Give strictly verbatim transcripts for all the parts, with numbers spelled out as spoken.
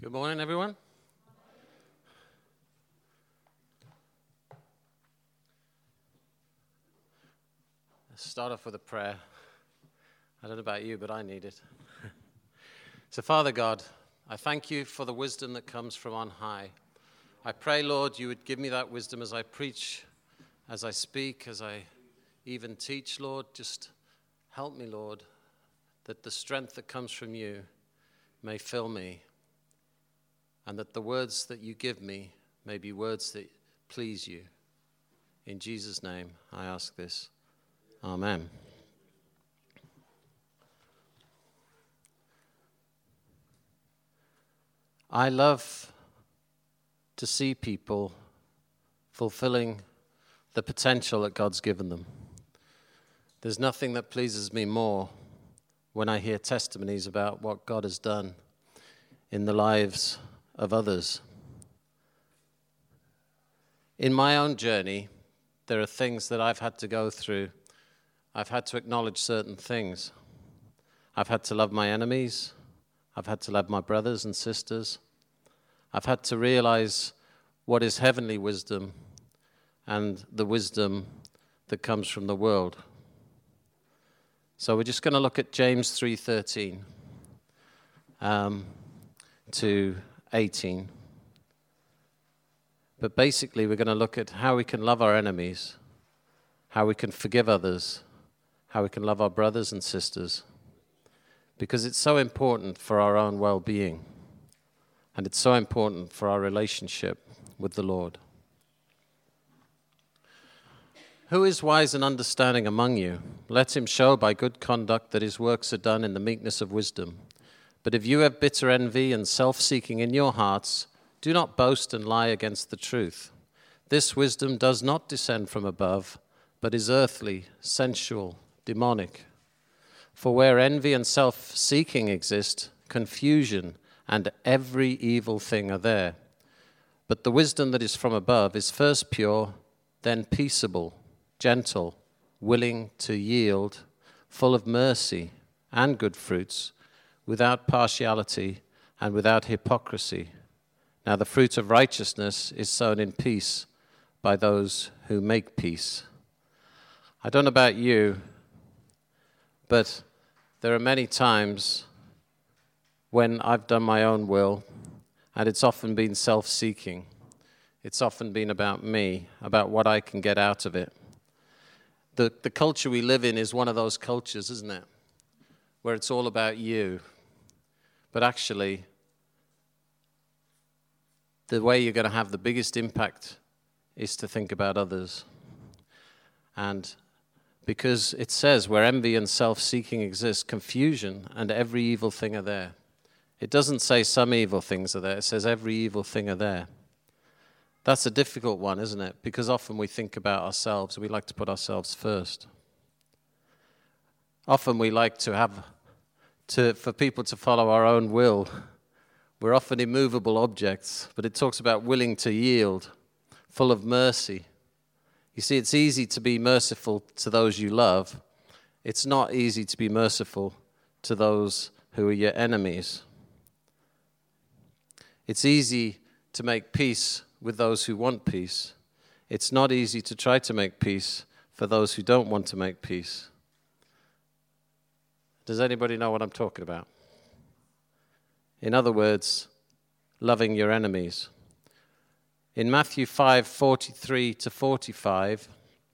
Good morning, everyone. Let's start off with a prayer. I don't know about you, but I need it. So, Father God, I thank you for the wisdom that comes from on high. I pray, Lord, you would give me that wisdom as I preach, as I speak, as I even teach, Lord. Just help me, Lord, that the strength that comes from you may fill me, and that the words that you give me may be words that please you. In Jesus' name, I ask this. Amen. I love to see people fulfilling the potential that God's given them. There's nothing that pleases me more when I hear testimonies about what God has done in the lives of others. In my own journey, there are things that I've had to go through. I've had to acknowledge certain things. I've had to love my enemies. I've had to love my brothers and sisters. I've had to realize what is heavenly wisdom and the wisdom that comes from the world. So we're just going to look at James three thirteen um, to eighteen. But basically, we're going to look at how we can love our enemies, how we can forgive others, how we can love our brothers and sisters, because it's so important for our own well-being, and it's so important for our relationship with the Lord. Who is wise and understanding among you? Let him show by good conduct that his works are done in the meekness of wisdom. But if you have bitter envy and self-seeking in your hearts, do not boast and lie against the truth. This wisdom does not descend from above, but is earthly, sensual, demonic. For where envy and self-seeking exist, confusion and every evil thing are there. But the wisdom that is from above is first pure, then peaceable, gentle, willing to yield, full of mercy and good fruits, without partiality and without hypocrisy. Now the fruit of righteousness is sown in peace by those who make peace. I don't know about you, but there are many times when I've done my own will, and it's often been self-seeking. It's often been about me, about what I can get out of it. The, the culture we live in is one of those cultures, isn't it? Where it's all about you. But actually, the way you're going to have the biggest impact is to think about others. And because it says where envy and self-seeking exist, confusion and every evil thing are there. It doesn't say some evil things are there. It says every evil thing are there. That's a difficult one, isn't it? Because often we think about ourselves. We like to put ourselves first. Often we like to have, to for people to follow our own will. We're often immovable objects, but it talks about willing to yield, full of mercy. You see, it's easy to be merciful to those you love. It's not easy to be merciful to those who are your enemies. It's easy to make peace with those who want peace. It's not easy to try to make peace for those who don't want to make peace. Does anybody know what I'm talking about? In other words, loving your enemies. In Matthew five forty-three to forty-five,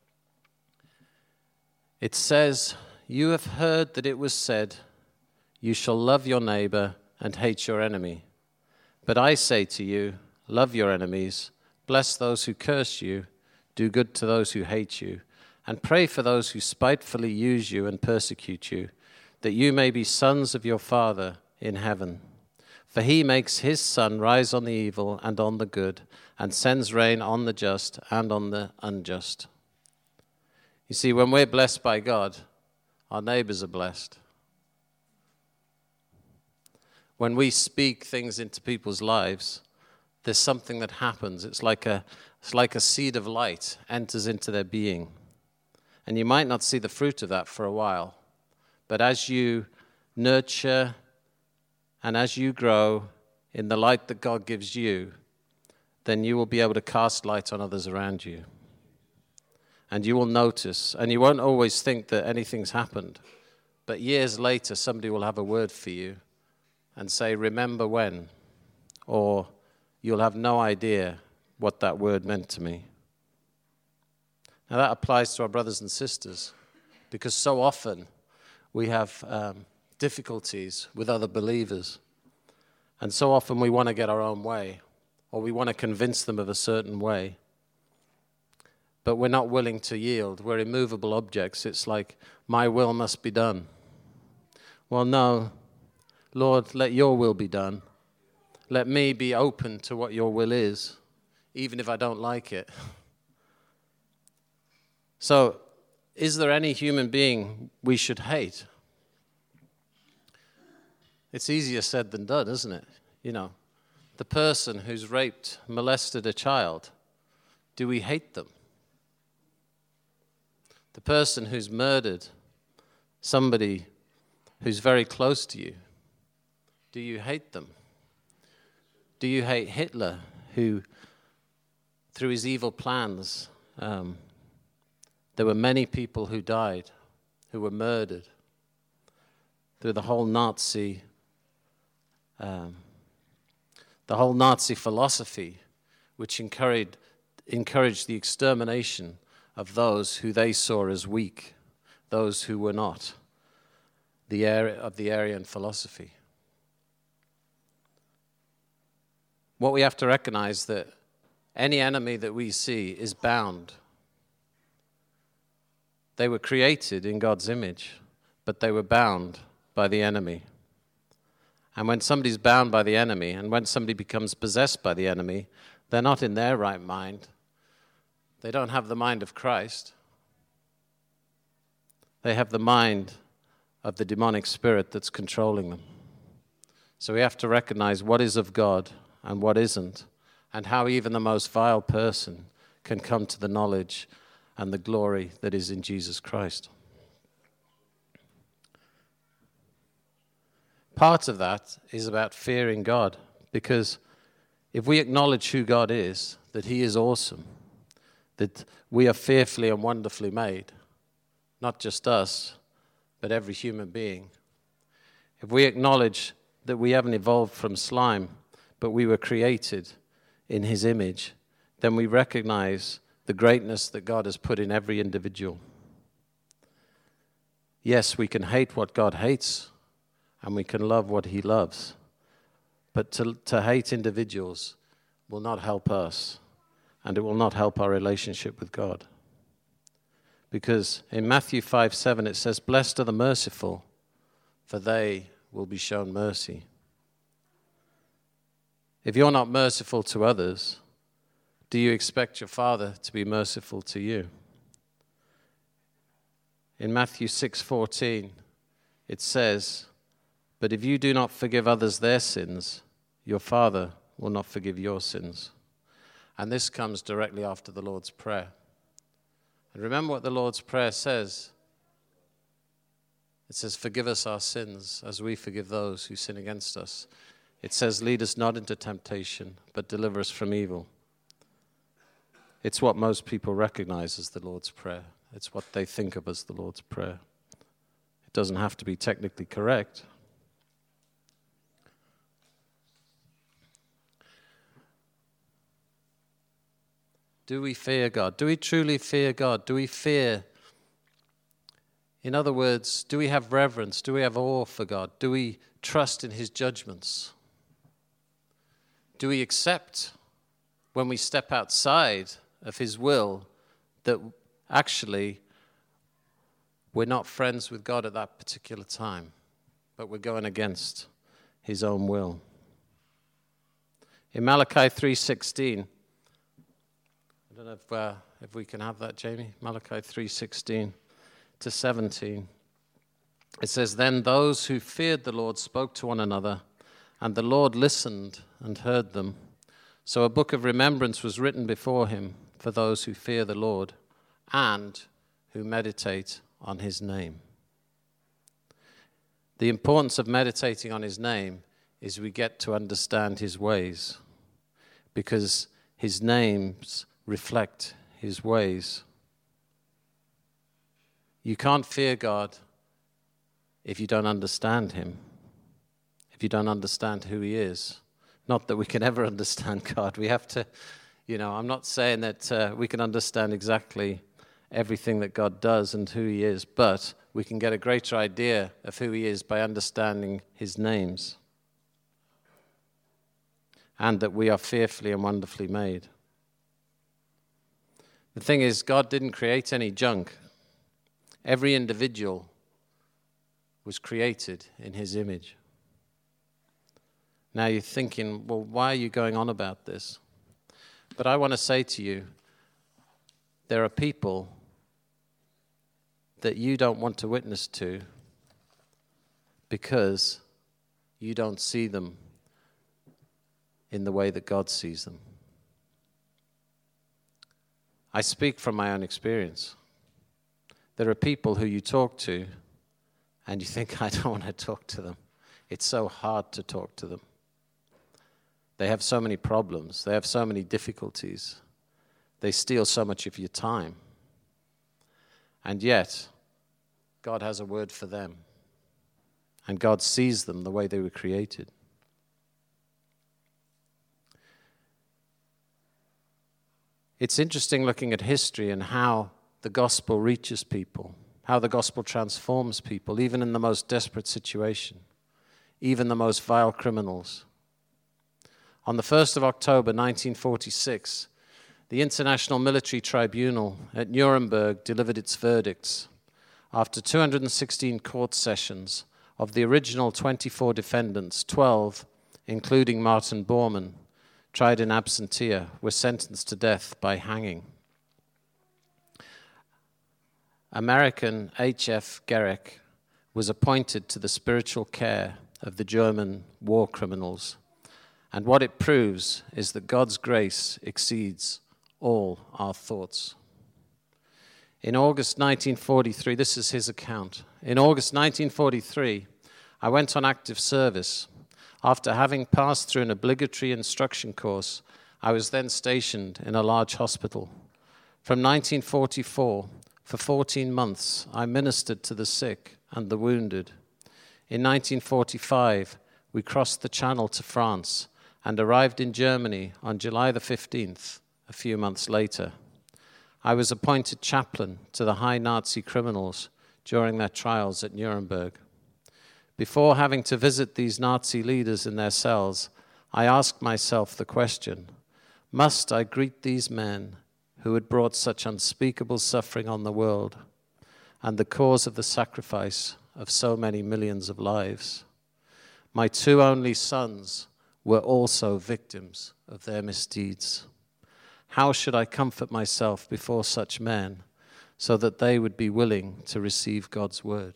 it says, "You have heard that it was said, 'You shall love your neighbor and hate your enemy.' But I say to you, love your enemies, bless those who curse you, do good to those who hate you, and pray for those who spitefully use you and persecute you, that you may be sons of your Father in heaven. For he makes his sun rise on the evil and on the good, and sends rain on the just and on the unjust." You see, when we're blessed by God, our neighbors are blessed. When we speak things into people's lives, there's something that happens. It's like a, it's like a seed of light enters into their being. And you might not see the fruit of that for a while, but as you nurture and as you grow in the light that God gives you, then you will be able to cast light on others around you. And you will notice, and you won't always think that anything's happened, but years later somebody will have a word for you and say, remember when? Or you'll have no idea what that word meant to me. Now that applies to our brothers and sisters, because so often we have um, difficulties with other believers. And so often we want to get our own way, or we want to convince them of a certain way. But we're not willing to yield. We're immovable objects. It's like, my will must be done. Well, no. Lord, let your will be done. Let me be open to what your will is, even if I don't like it. So, is there any human being we should hate? It's easier said than done, isn't it? You know, the person who's raped, molested a child, do we hate them? The person who's murdered somebody who's very close to you, do you hate them? Do you hate Hitler, who, through his evil plans, um, there were many people who died, who were murdered, through the whole Nazi, um, the whole Nazi philosophy, which encouraged encouraged the extermination of those who they saw as weak, those who were not the area of the Aryan philosophy. What we have to recognize that any enemy that we see is bound. They were created in God's image, but they were bound by the enemy. And when somebody's bound by the enemy, and when somebody becomes possessed by the enemy, they're not in their right mind. They don't have the mind of Christ. They have the mind of the demonic spirit that's controlling them. So we have to recognize what is of God and what isn't, and how even the most vile person can come to the knowledge and the glory that is in Jesus Christ. Part of that is about fearing God, because if we acknowledge who God is, that he is awesome, that we are fearfully and wonderfully made, not just us, but every human being. If we acknowledge that we haven't evolved from slime, but we were created in his image, then we recognize the greatness that God has put in every individual. Yes, we can hate what God hates, and we can love what he loves. But to, to hate individuals will not help us, and it will not help our relationship with God. Because in Matthew five seven it says, blessed are the merciful, for they will be shown mercy. If you're not merciful to others, do you expect your Father to be merciful to you? In Matthew six fourteen, it says, but if you do not forgive others their sins, your Father will not forgive your sins. And this comes directly after the Lord's Prayer. And remember what the Lord's Prayer says. It says, forgive us our sins as we forgive those who sin against us. It says, lead us not into temptation, but deliver us from evil. It's what most people recognize as the Lord's Prayer. It's what they think of as the Lord's Prayer. It doesn't have to be technically correct. Do we fear God? Do we truly fear God? Do we fear, in other words, do we have reverence? Do we have awe for God? Do we trust in his judgments? Do we accept when we step outside of his will that actually we're not friends with God at that particular time, but we're going against his own will? In Malachi three sixteen, I don't know if, uh, if we can have that, Jamie. Malachi three sixteen to seventeen. It says, then those who feared the Lord spoke to one another, and the Lord listened and heard them. So a book of remembrance was written before him for those who fear the Lord and who meditate on his name. The importance of meditating on his name is we get to understand his ways, because his names reflect his ways. You can't fear God if you don't understand him, if you don't understand who he is. Not that we can ever understand God. We have to, you know, I'm not saying that uh, we can understand exactly everything that God does and who he is, but we can get a greater idea of who he is by understanding his names, and that we are fearfully and wonderfully made. The thing is, God didn't create any junk. Every individual was created in his image. Now you're thinking, well, why are you going on about this? But I want to say to you, there are people that you don't want to witness to because you don't see them in the way that God sees them. I speak from my own experience. There are people who you talk to and you think, I don't want to talk to them. It's so hard to talk to them. They have so many problems. They have so many difficulties. They steal so much of your time. And yet, God has a word for them. And God sees them the way they were created. It's interesting looking at history and how the gospel reaches people, how the gospel transforms people, even in the most desperate situation, even the most vile criminals. On the first of October nineteen forty-six, the International Military Tribunal at Nuremberg delivered its verdicts after two hundred sixteen court sessions. Of the original twenty-four defendants, twelve, including Martin Bormann, tried in absentia, were sentenced to death by hanging. American H F Gerech was appointed to the spiritual care of the German war criminals. And what it proves is that God's grace exceeds all our thoughts. In August nineteen forty-three, this is his account. In August nineteen forty-three, I went on active service. After having passed through an obligatory instruction course, I was then stationed in a large hospital. From nineteen forty-four, for fourteen months, I ministered to the sick and the wounded. In nineteen forty-five, we crossed the Channel to France and arrived in Germany on July the fifteenth, a few months later. I was appointed chaplain to the high Nazi criminals during their trials at Nuremberg. Before having to visit these Nazi leaders in their cells, I asked myself the question, must I greet these men who had brought such unspeakable suffering on the world and the cause of the sacrifice of so many millions of lives? My two only sons were also victims of their misdeeds. How should I comfort myself before such men so that they would be willing to receive God's word?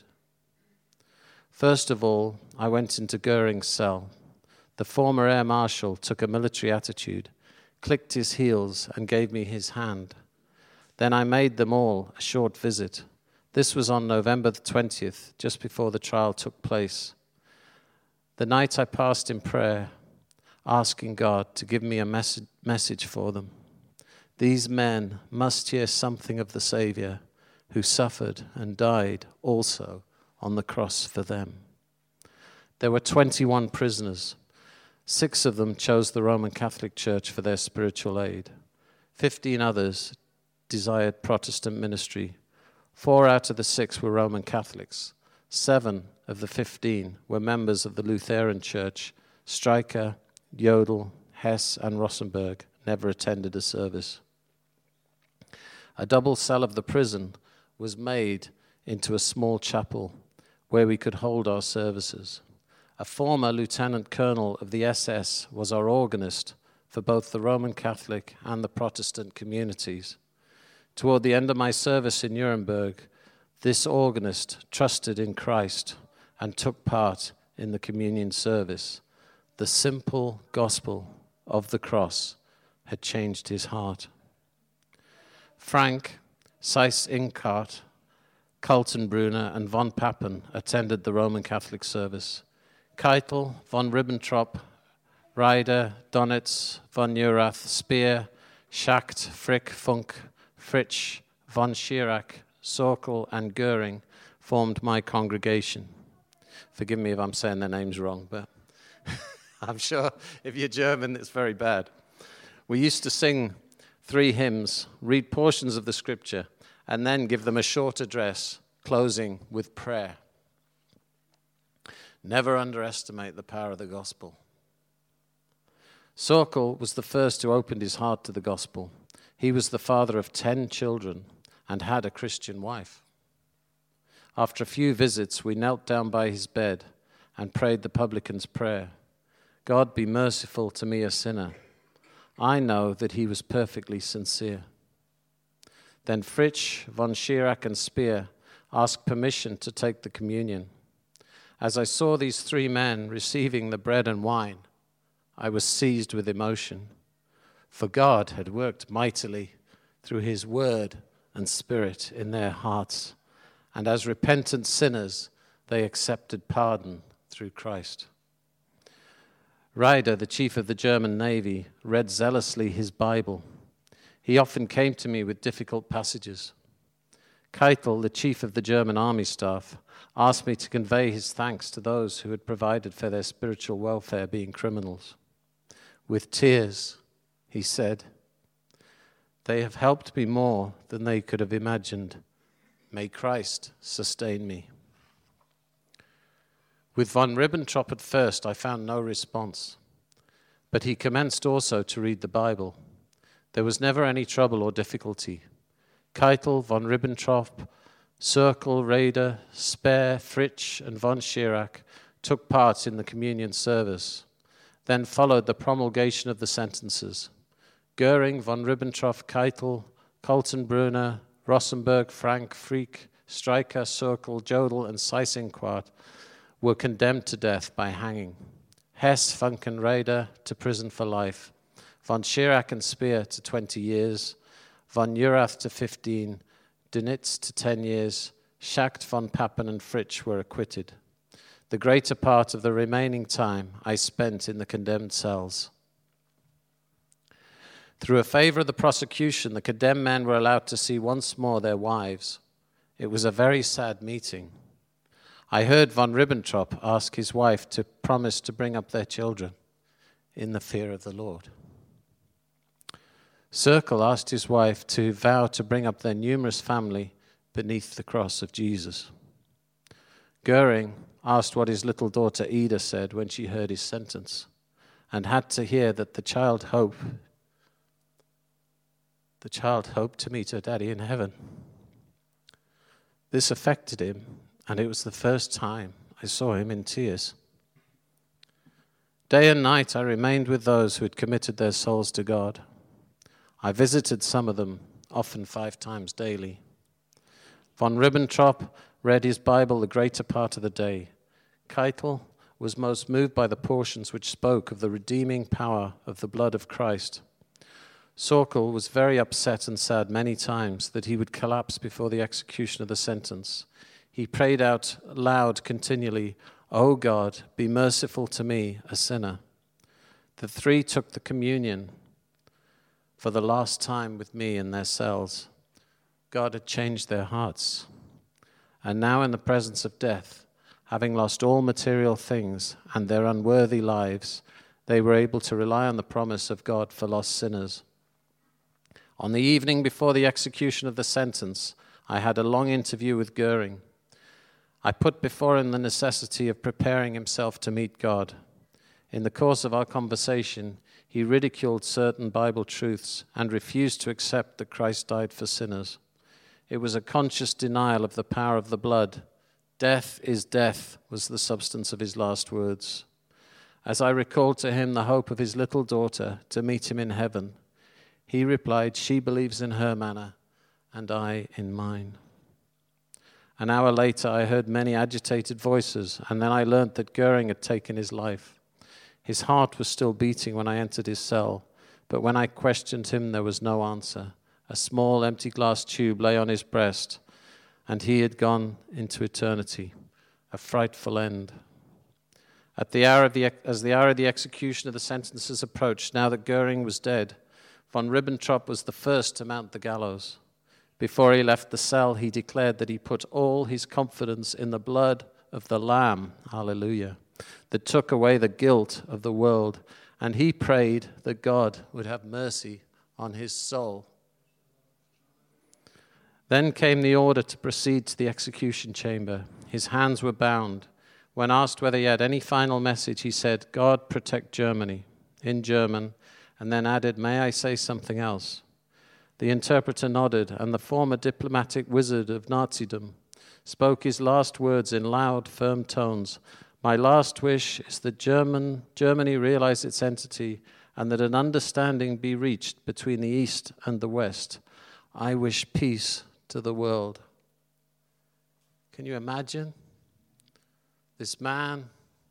First of all, I went into Goering's cell. The former air marshal took a military attitude, clicked his heels, and gave me his hand. Then I made them all a short visit. This was on November the twentieth, just before the trial took place. The night I passed in prayer, asking God to give me a mes- message for them. These men must hear something of the Savior who suffered and died also on the cross for them. There were twenty-one prisoners. Six of them chose the Roman Catholic Church for their spiritual aid. Fifteen others desired Protestant ministry. Four out of the six were Roman Catholics. Seven of the fifteen were members of the Lutheran Church. Streicher, Jodl, Hess, and Rosenberg never attended a service. A double cell of the prison was made into a small chapel where we could hold our services. A former lieutenant colonel of the S S was our organist for both the Roman Catholic and the Protestant communities. Toward the end of my service in Nuremberg, this organist trusted in Christ and took part in the communion service. The simple gospel of the cross had changed his heart. Frank, Seyss-Inquart, Kaltenbrunner, and von Papen attended the Roman Catholic service. Keitel, von Ribbentrop, Ryder, Donitz, von Neurath, Speer, Schacht, Frick, Funk, Fritsch, von Schirach, Sorkel, and Goering formed my congregation. Forgive me if I'm saying their names wrong, but I'm sure if you're German, it's very bad. We used to sing three hymns, read portions of the scripture, and then give them a short address, closing with prayer. Never underestimate the power of the gospel. Sorkel was the first who opened his heart to the gospel. He was the father of ten children and had a Christian wife. After a few visits, we knelt down by his bed and prayed the publican's prayer. God, be merciful to me, a sinner. I know that he was perfectly sincere. Then Fritsch, von Schirach, and Speer asked permission to take the communion. As I saw these three men receiving the bread and wine, I was seized with emotion, for God had worked mightily through his word and spirit in their hearts, and as repentant sinners, they accepted pardon through Christ. Ryder, the chief of the German Navy, read zealously his Bible. He often came to me with difficult passages. Keitel, the chief of the German army staff, asked me to convey his thanks to those who had provided for their spiritual welfare, being criminals. With tears, he said, "They have helped me more than they could have imagined. May Christ sustain me." With von Ribbentrop at first, I found no response, but he commenced also to read the Bible. There was never any trouble or difficulty. Keitel, von Ribbentrop, Sorkel, Raeder, Speer, Fritsch, and von Schirach took part in the communion service. Then followed the promulgation of the sentences. Goering, von Ribbentrop, Keitel, Kaltenbrunner, Rosenberg, Frank, Frick, Streicher, Sorkel, Jodl, and Seyss-Inquart were condemned to death by hanging. Hess, Funk, and Raeder to prison for life. Von Schirach and Speer to twenty years. Von Neurath to fifteen. Donitz to ten years. Schacht, von Papen, and Fritsch were acquitted. The greater part of the remaining time I spent in the condemned cells. Through a favor of the prosecution, the condemned men were allowed to see once more their wives. It was a very sad meeting. I heard von Ribbentrop ask his wife to promise to bring up their children in the fear of the Lord. Sorkel asked his wife to vow to bring up their numerous family beneath the cross of Jesus. Goering asked what his little daughter Ida said when she heard his sentence, and had to hear that the child hoped, the child hoped to meet her daddy in heaven. This affected him, and it was the first time I saw him in tears. Day and night I remained with those who had committed their souls to God. I visited some of them, often five times daily. Von Ribbentrop read his Bible the greater part of the day. Keitel was most moved by the portions which spoke of the redeeming power of the blood of Christ. Sorkel was very upset and sad many times that he would collapse before the execution of the sentence. He prayed out loud continually, "O God, be merciful to me, a sinner." The three took the communion for the last time with me in their cells. God had changed their hearts. And now in the presence of death, having lost all material things and their unworthy lives, they were able to rely on the promise of God for lost sinners. On the evening before the execution of the sentence, I had a long interview with Goering. I put before him the necessity of preparing himself to meet God. In the course of our conversation, he ridiculed certain Bible truths and refused to accept that Christ died for sinners. It was a conscious denial of the power of the blood. Death is death, was the substance of his last words. As I recalled to him the hope of his little daughter to meet him in heaven, he replied, "She believes in her manner, and I in mine." An hour later, I heard many agitated voices, and then I learned that Goering had taken his life. His heart was still beating when I entered his cell, but when I questioned him, there was no answer. A small empty glass tube lay on his breast, and he had gone into eternity, a frightful end. At the hour of the, as the hour of the execution of the sentences approached, now that Goering was dead, von Ribbentrop was the first to mount the gallows. Before he left the cell, he declared that he put all his confidence in the blood of the Lamb, hallelujah, that took away the guilt of the world, and he prayed that God would have mercy on his soul. Then came the order to proceed to the execution chamber. His hands were bound. When asked whether he had any final message, he said, "God protect Germany," in German, and then added, "May I say something else?" The interpreter nodded, and the former diplomatic wizard of Nazism spoke his last words in loud, firm tones. "My last wish is that German, Germany realize its entity and that an understanding be reached between the East and the West. I wish peace to the world." Can you imagine this man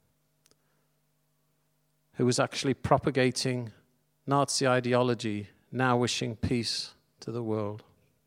who was actually propagating Nazi ideology now wishing peace to the world?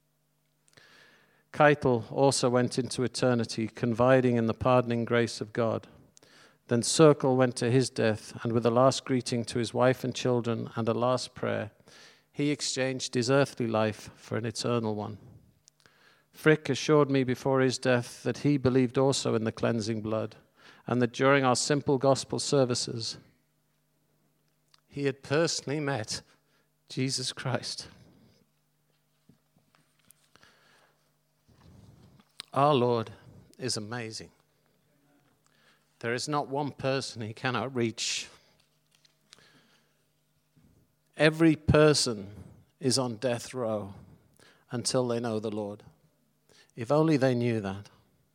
Keitel also went into eternity, confiding in the pardoning grace of God. Then Circle went to his death, and with a last greeting to his wife and children and a last prayer, he exchanged his earthly life for an eternal one. Frick assured me before his death that he believed also in the cleansing blood, and that during our simple gospel services, he had personally met Jesus Christ. Our Lord is amazing. There is not one person he cannot reach. Every person is on death row until they know the Lord. If only they knew that.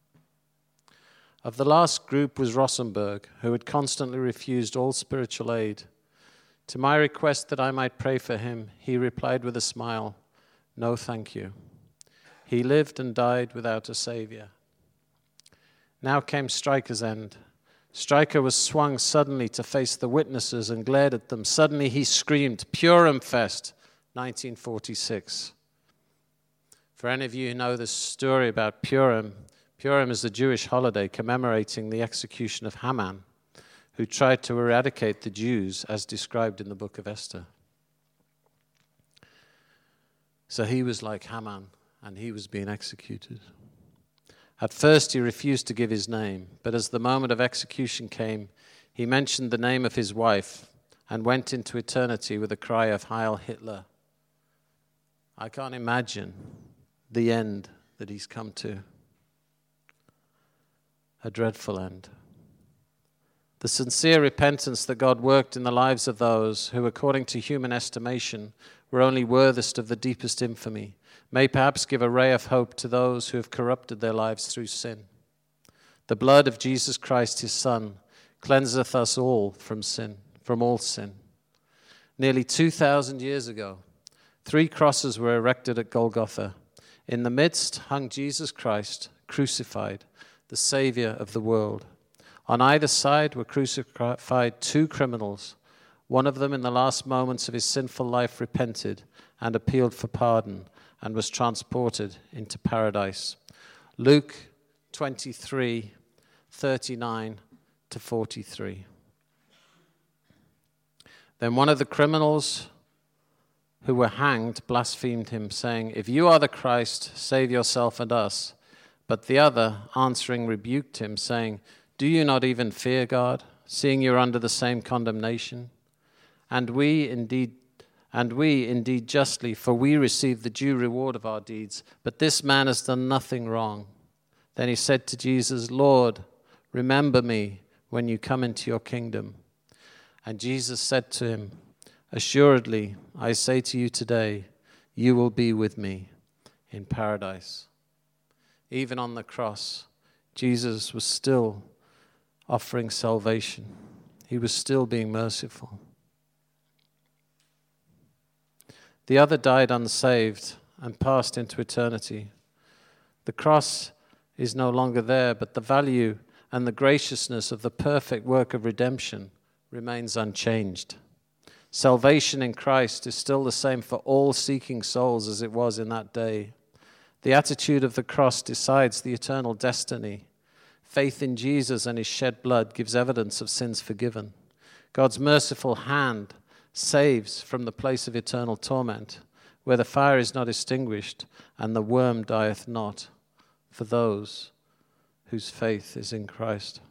Of the last group was Rosenberg, who had constantly refused all spiritual aid. To my request that I might pray for him, he replied with a smile, "No, thank you." He lived and died without a savior. Now came Stryker's end. Stryker was swung suddenly to face the witnesses and glared at them. Suddenly he screamed, "Purim Fest, nineteen forty-six. For any of you who know the story about Purim, Purim is the Jewish holiday commemorating the execution of Haman, who tried to eradicate the Jews as described in the book of Esther. So he was like Haman, and he was being executed. At first he refused to give his name, but as the moment of execution came, he mentioned the name of his wife and went into eternity with a cry of Heil Hitler. I can't imagine the end that he's come to. A dreadful end. The sincere repentance that God worked in the lives of those who, according to human estimation, were only worthiest of the deepest infamy, may perhaps give a ray of hope to those who have corrupted their lives through sin. The blood of Jesus Christ, his Son, cleanseth us all from sin, from all sin. Nearly two thousand years ago, three crosses were erected at Golgotha. In the midst hung Jesus Christ, crucified, the Savior of the world. On either side were crucified two criminals. One of them in the last moments of his sinful life repented and appealed for pardon and was transported into paradise. Luke twenty-three, thirty-nine to forty-three. Then one of the criminals who were hanged blasphemed him, saying, "If you are the Christ, save yourself and us." But the other, answering, rebuked him, saying, "Do you not even fear God, seeing you are under the same condemnation? And we indeed And we indeed justly, for we receive the due reward of our deeds. But this man has done nothing wrong." Then he said to Jesus, "Lord, remember me when you come into your kingdom." And Jesus said to him, "Assuredly, I say to you today, you will be with me in paradise." Even on the cross, Jesus was still offering salvation. He was still being merciful. The other died unsaved and passed into eternity. The cross is no longer there, but the value and the graciousness of the perfect work of redemption remains unchanged. Salvation in Christ is still the same for all seeking souls as it was in that day. The attitude of the cross decides the eternal destiny. Faith in Jesus and his shed blood gives evidence of sins forgiven. God's merciful hand saves from the place of eternal torment, where the fire is not extinguished and the worm dieth not, for those whose faith is in Christ.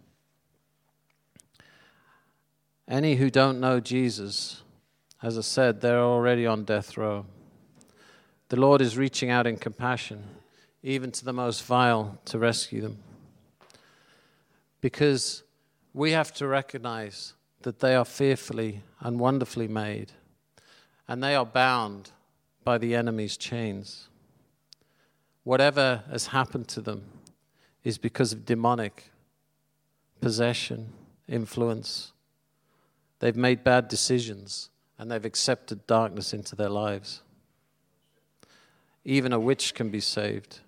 Any who don't know Jesus, as I said, they're already on death row. The Lord is reaching out in compassion, even to the most vile, to rescue them. Because we have to recognize that they are fearfully and wonderfully made, and they are bound by the enemy's chains. Whatever has happened to them is because of demonic possession, influence. They've made bad decisions, and they've accepted darkness into their lives. Even a witch can be saved.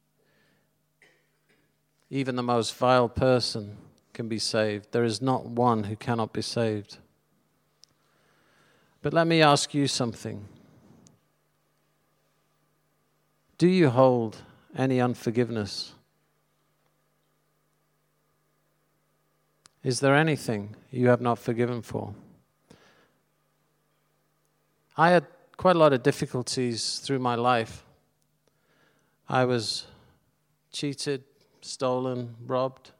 Even the most vile person can be saved. There is not one who cannot be saved. But let me ask you something. Do you hold any unforgiveness? Is there anything you have not forgiven for? I had quite a lot of difficulties through my life. I was cheated, stolen, robbed.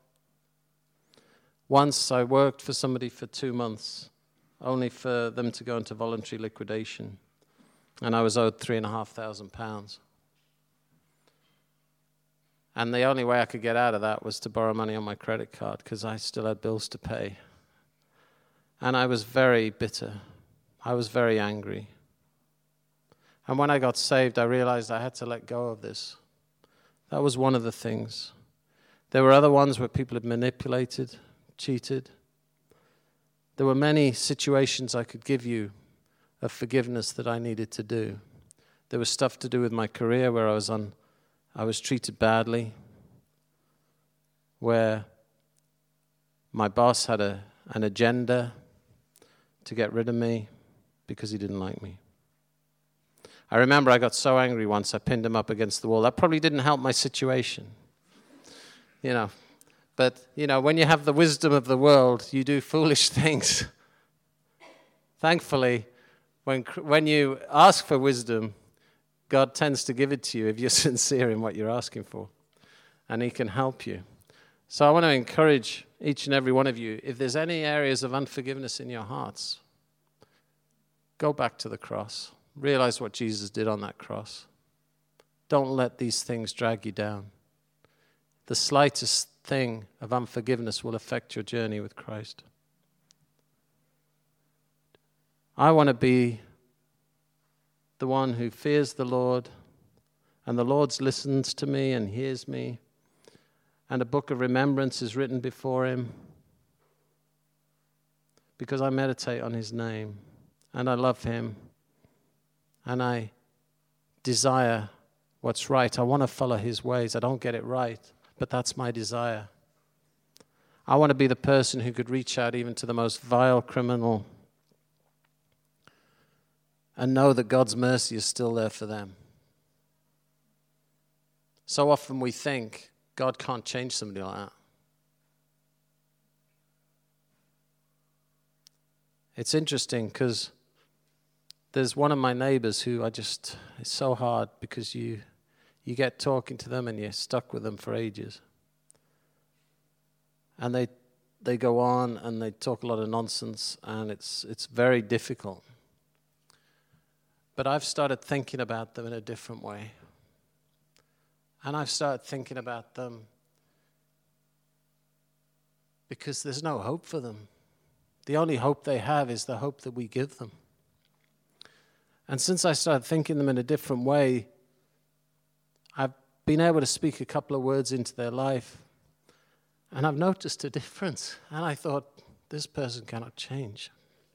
Once I worked for somebody for two months, only for them to go into voluntary liquidation, and I was owed three and a half thousand pounds. And the only way I could get out of that was to borrow money on my credit card because I still had bills to pay. And I was very bitter. I was very angry. And when I got saved, I realized I had to let go of this. That was one of the things. There were other ones where people had manipulated, cheated. There were many situations I could give you of forgiveness that I needed to do. There was stuff to do with my career where I was on, I was treated badly, where my boss had a, an agenda to get rid of me because he didn't like me. I remember I got so angry once, I pinned him up against the wall. That probably didn't help my situation, you know. But, you know, when you have the wisdom of the world, you do foolish things. Thankfully, when when you ask for wisdom, God tends to give it to you if you're sincere in what you're asking for, and he can help you. So I want to encourage each and every one of you, if there's any areas of unforgiveness in your hearts, go back to the cross. Realize what Jesus did on that cross. Don't let these things drag you down. The slightest thing of unforgiveness will affect your journey with Christ. I want to be the one who fears the Lord, and the Lord listens to me and hears me, and a book of remembrance is written before him because I meditate on his name, and I love him, and I desire what's right. I want to follow his ways. I don't get it right, but that's my desire. I want to be the person who could reach out even to the most vile criminal and know that God's mercy is still there for them. So often we think God can't change somebody like that. It's interesting because there's one of my neighbors who I just, it's so hard because you you get talking to them and you're stuck with them for ages. And they they go on and they talk a lot of nonsense, and it's it's very difficult. But I've started thinking about them in a different way. And I've started thinking about them because there's no hope for them. The only hope they have is the hope that we give them. And since I started thinking them in a different way, I've been able to speak a couple of words into their life, and I've noticed a difference. And I thought, this person cannot change.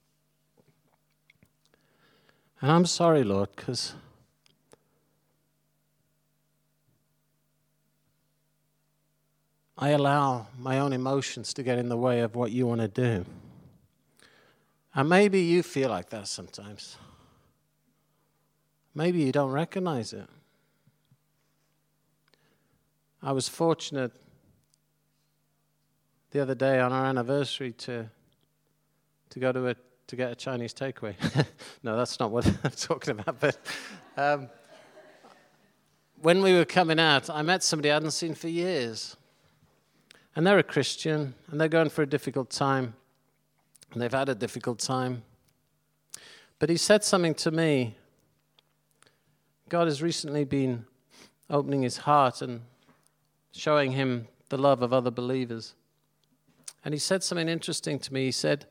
And I'm sorry, Lord, because I allow my own emotions to get in the way of what you want to do. And maybe you feel like that sometimes. Maybe you don't recognize it. I was fortunate the other day on our anniversary to to go to a to get a Chinese takeaway. No, that's not what I'm talking about. But um, when we were coming out, I met somebody I hadn't seen for years. And they're a Christian, and they're going for a difficult time. And they've had a difficult time. But he said something to me. God has recently been opening his heart and showing him the love of other believers. And he said something interesting to me. He said,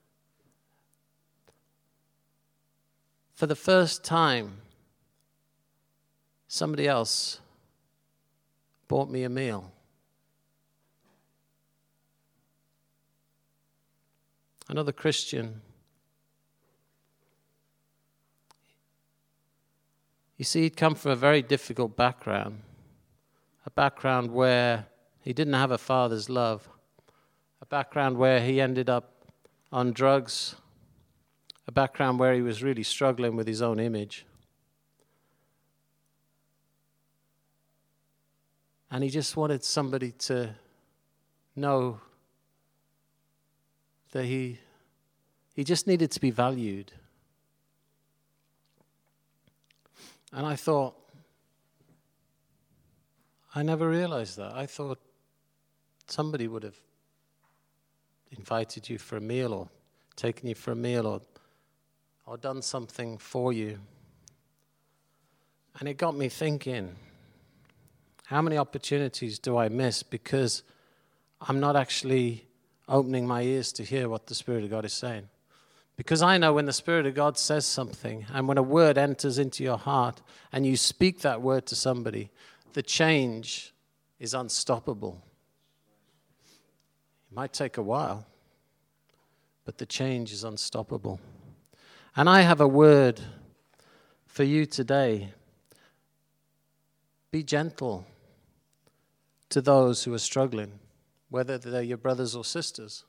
for the first time, somebody else bought me a meal. Another Christian. You see, he'd come from a very difficult background, a background where he didn't have a father's love, a background where he ended up on drugs, a background where he was really struggling with his own image. And he just wanted somebody to know that he he just needed to be valued. And I thought, I never realized that. I thought somebody would have invited you for a meal or taken you for a meal or or done something for you. And it got me thinking, how many opportunities do I miss because I'm not actually opening my ears to hear what the Spirit of God is saying? Because I know when the Spirit of God says something and when a word enters into your heart and you speak that word to somebody, the change is unstoppable. It might take a while, but the change is unstoppable. And I have a word for you today. Be gentle to those who are struggling, whether they're your brothers or sisters,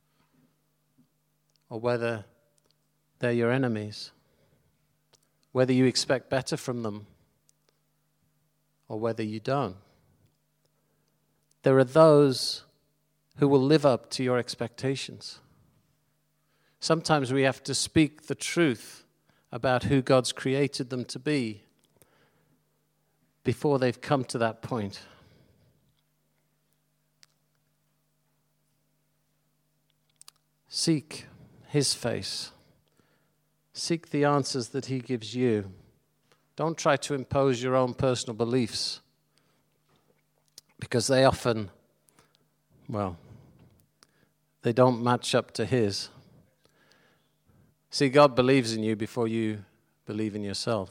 or whether they're your enemies, whether you expect better from them, or whether you don't. There are those who will live up to your expectations. Sometimes we have to speak the truth about who God's created them to be before they've come to that point. Seek his face. Seek the answers that he gives you. Don't try to impose your own personal beliefs, because they often, well, they don't match up to his. See, God believes in you before you believe in yourself.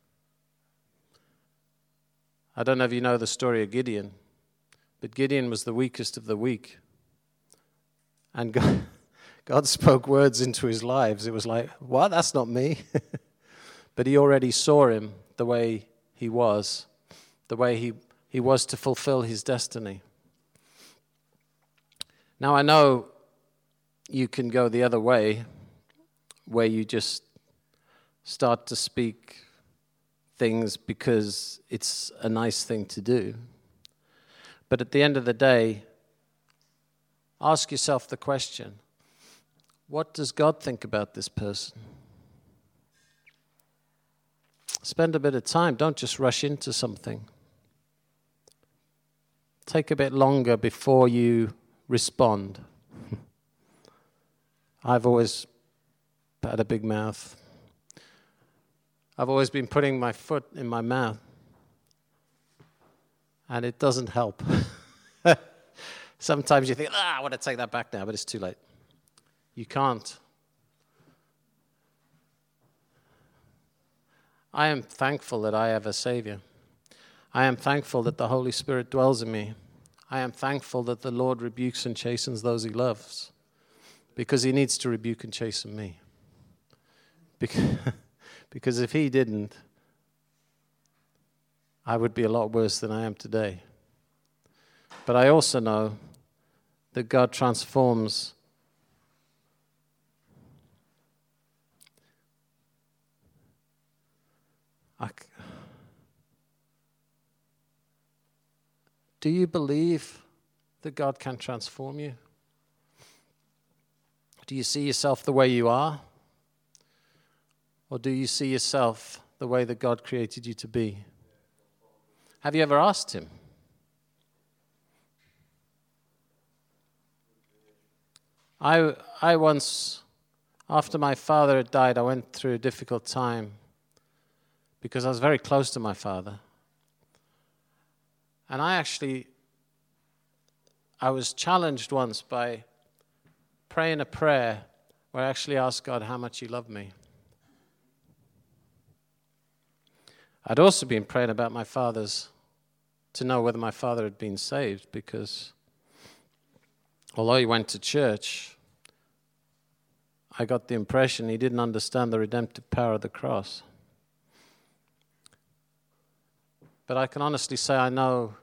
I don't know if you know the story of Gideon, but Gideon was the weakest of the weak. And God, God spoke words into his lives. It was like, what? That's not me. But he already saw him the way he was, the way he, he was to fulfill his destiny. Now, I know you can go the other way, where you just start to speak things because it's a nice thing to do. But at the end of the day, ask yourself the question, what does God think about this person? Spend a bit of time. Don't just rush into something. Take a bit longer before you respond. I've always had a big mouth. I've always been putting my foot in my mouth, and it doesn't help. Sometimes you think, ah, I want to take that back now, but it's too late. You can't. I am thankful that I have a Savior. I am thankful that the Holy Spirit dwells in me. I am thankful that the Lord rebukes and chastens those he loves, because he needs to rebuke and chasten me. Because, because if he didn't, I would be a lot worse than I am today. But I also know that God transforms I, do you believe that God can transform you? Do you see yourself the way you are? Or do you see yourself the way that God created you to be? Have you ever asked him? I, I once, after my father had died, I went through a difficult time because I was very close to my father. And I actually, I was challenged once by praying a prayer where I actually asked God how much he loved me. I'd also been praying about my father's, to know whether my father had been saved, because although he went to church, I got the impression he didn't understand the redemptive power of the cross. But I can honestly say I know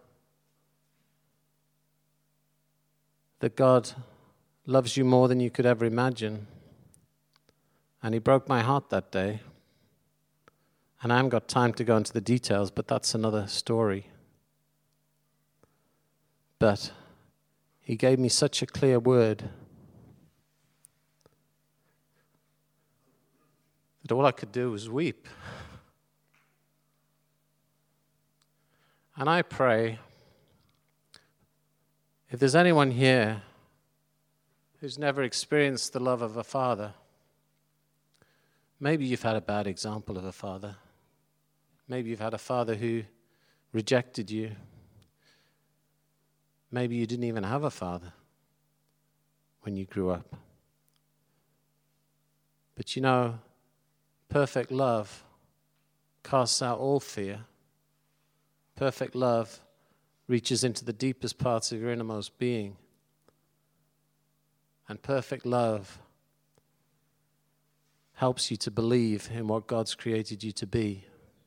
that God loves you more than you could ever imagine. And he broke my heart that day. And I haven't got time to go into the details, but that's another story. But he gave me such a clear word that all I could do was weep. And I pray, if there's anyone here who's never experienced the love of a father, maybe you've had a bad example of a father. Maybe you've had a father who rejected you. Maybe you didn't even have a father when you grew up. But you know, perfect love casts out all fear. Perfect love reaches into the deepest parts of your innermost being. And perfect love helps you to believe in what God's created you to be.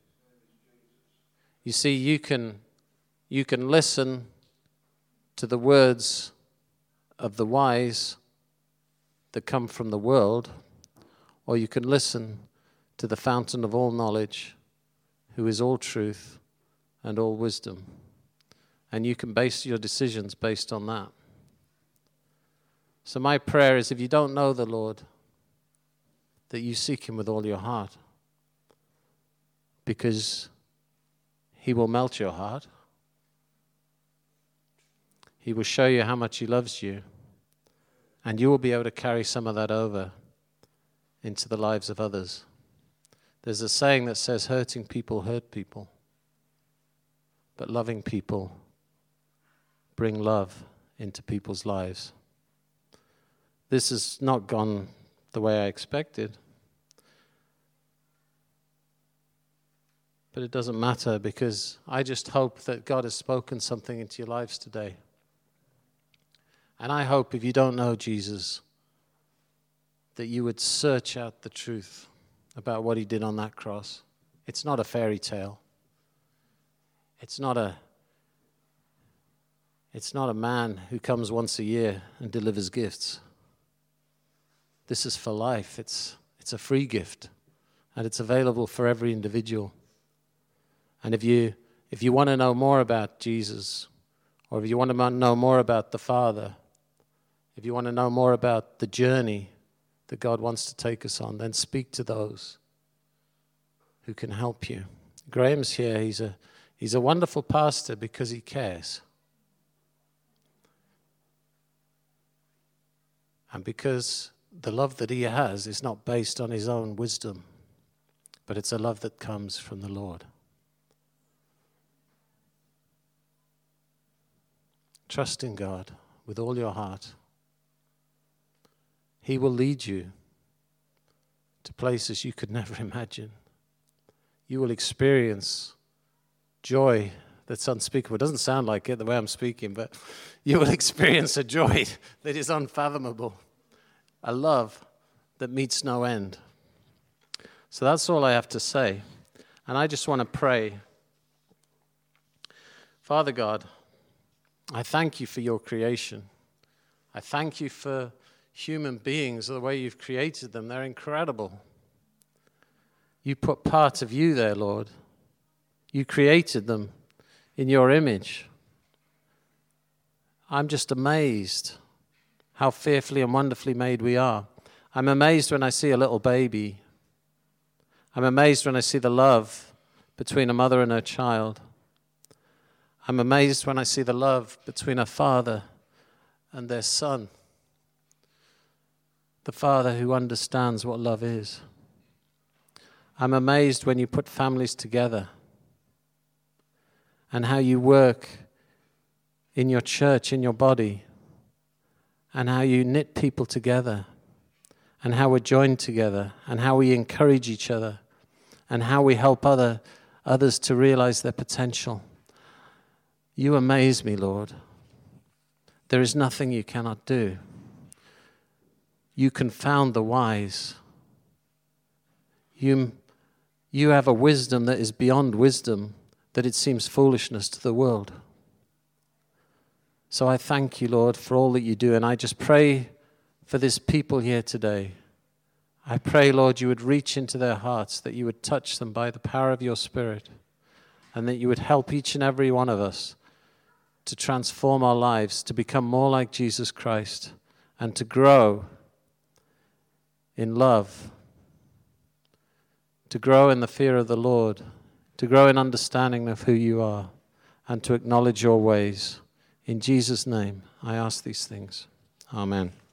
You see, you can, you can listen to the words of the wise that come from the world, or you can listen to the fountain of all knowledge, who is all truth and all wisdom. And you can base your decisions based on that. So my prayer is, if you don't know the Lord, that you seek him with all your heart, because he will melt your heart. He will show you how much he loves you, and you will be able to carry some of that over into the lives of others. There's a saying that says, hurting people hurt people, but loving people bring love into people's lives. This has not gone the way I expected, but it doesn't matter, because I just hope that God has spoken something into your lives today. And I hope, if you don't know Jesus, that you would search out the truth about what he did on that cross. It's not a fairy tale. It's not a It's not a man who comes once a year and delivers gifts. This is for life. It's it's a free gift, and it's available for every individual. And if you if you want to know more about Jesus, or if you want to know more about the Father, if you want to know more about the journey that God wants to take us on, then speak to those who can help you. Graham's here. He's a he's a wonderful pastor because he cares. And because the love that he has is not based on his own wisdom, but it's a love that comes from the Lord. Trust in God with all your heart. He will lead you to places you could never imagine. You will experience joy that's unspeakable. It doesn't sound like it the way I'm speaking, but you will experience a joy that is unfathomable, a love that meets no end. So that's all I have to say. And I just want to pray. Father God, I thank you for your creation. I thank you for human beings, the way you've created them. They're incredible. You put part of you there, Lord. You created them in your image. I'm just amazed how fearfully and wonderfully made we are. I'm amazed when I see a little baby. I'm amazed when I see the love between a mother and her child. I'm amazed when I see the love between a father and their son. The father who understands what love is. I'm amazed when you put families together and how you work in your church, in your body, and how you knit people together, and how we're joined together, and how we encourage each other, and how we help other others to realize their potential. You amaze me, Lord. There is nothing you cannot do. You confound the wise. You, you have a wisdom that is beyond wisdom, that it seems foolishness to the world. So I thank you, Lord, for all that you do, and I just pray for this people here today. I pray, Lord, you would reach into their hearts, that you would touch them by the power of your Spirit, and that you would help each and every one of us to transform our lives, to become more like Jesus Christ, and to grow in love, to grow in the fear of the Lord, to grow in understanding of who you are, and to acknowledge your ways. In Jesus' name, I ask these things. Amen.